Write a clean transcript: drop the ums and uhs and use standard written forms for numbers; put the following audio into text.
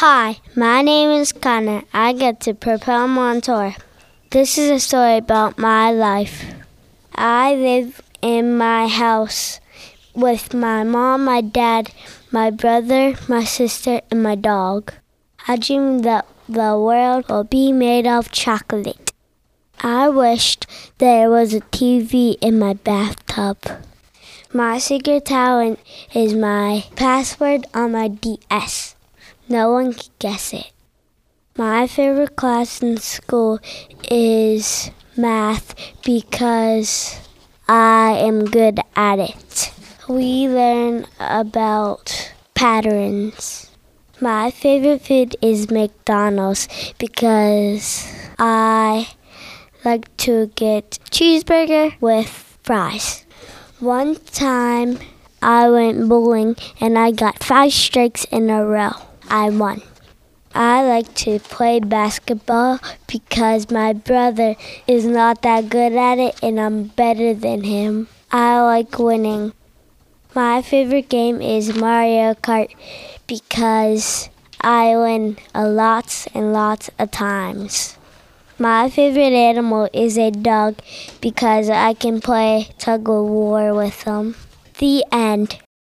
Hi, my name is Connor. I get to propel on tour. This is a story about my life. I live in my house with my mom, my dad, my brother, my sister, and my dog. I dream that the world will be made of chocolate. I wished there was a TV in my bathtub. My secret talent is my password on my DS. No one can guess it. My favorite class in school is math because I am good at it. We learn about patterns. My favorite food is McDonald's because I like to get cheeseburger with fries. One time I went bowling and I got 5 strikes in a row. I won. I like to play basketball because my brother is not that good at it and I'm better than him. I like winning. My favorite game is Mario Kart because I win a lots and lots of times. My favorite animal is a dog because I can play tug of war with them. The end.